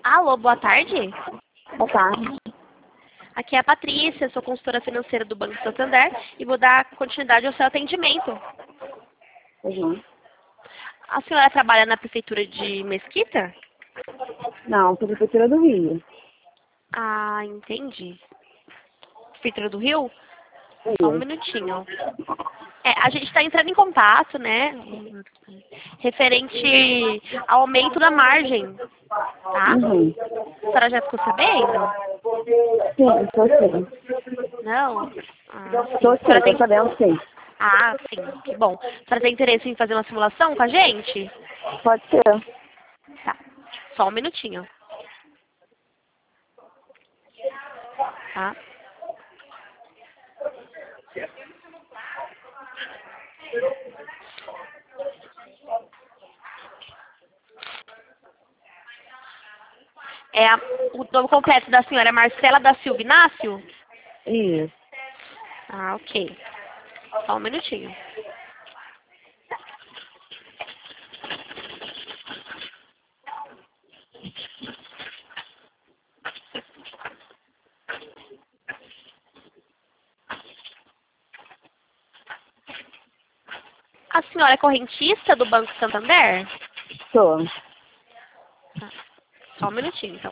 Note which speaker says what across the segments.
Speaker 1: Alô, boa tarde.
Speaker 2: Boa tarde.
Speaker 1: Aqui é a Patrícia, sou consultora financeira do Banco Santander e vou dar continuidade ao seu atendimento.
Speaker 2: Uhum.
Speaker 1: A senhora trabalha na prefeitura de Mesquita?
Speaker 2: Não, sou prefeitura do Rio.
Speaker 1: Ah, entendi. Prefeitura do Rio? Só um
Speaker 2: Rio.
Speaker 1: minutinho. A gente está entrando em contato, né? Referente ao aumento da margem, tá?
Speaker 2: Uhum.
Speaker 1: A senhora já ficou sabendo?
Speaker 2: Sim, sou sim.
Speaker 1: Não? Ah, sim.
Speaker 2: Sou
Speaker 1: A senhora
Speaker 2: sim,
Speaker 1: tem...
Speaker 2: tô sabendo sim.
Speaker 1: Ah, sim, que bom. A senhora tem interesse em fazer uma simulação com a gente?
Speaker 2: Pode ser.
Speaker 1: Tá. Só um minutinho. Tá? O nome completo da senhora é Marcela da Silva Inácio?
Speaker 2: Isso.
Speaker 1: Ah, ok. Só um minutinho. A senhora é correntista do Banco Santander?
Speaker 2: Sou.
Speaker 1: Tá. Só um minutinho, então.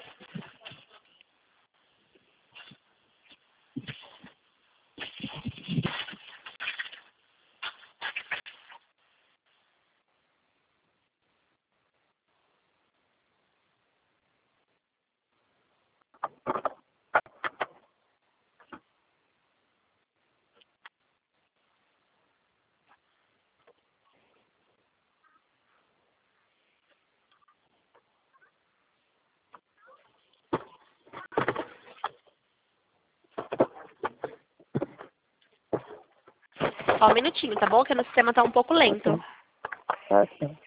Speaker 1: Só um minutinho, tá bom? Que no sistema tá um pouco lento.
Speaker 2: Ok.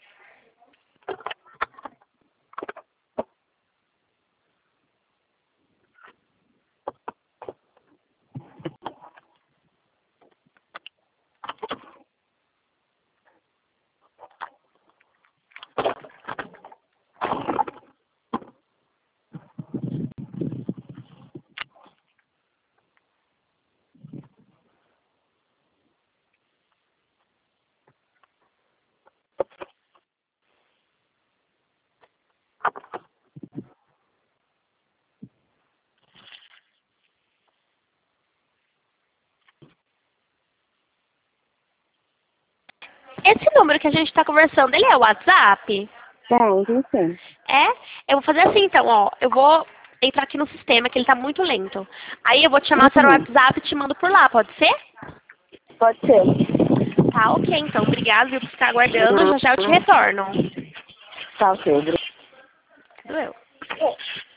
Speaker 1: Esse número que a gente tá conversando, ele é o WhatsApp?
Speaker 2: Tem sim.
Speaker 1: É? Eu vou fazer assim, então, ó. Eu vou entrar aqui no sistema, que ele tá muito lento. Aí eu vou te chamar para o
Speaker 2: Uhum.
Speaker 1: WhatsApp e te mando por lá, pode ser?
Speaker 2: Pode ser.
Speaker 1: Tá, ok, então. Obrigada, viu, por ficar aguardando. Já já eu te retorno.
Speaker 2: Tá, ok.
Speaker 1: Doeu.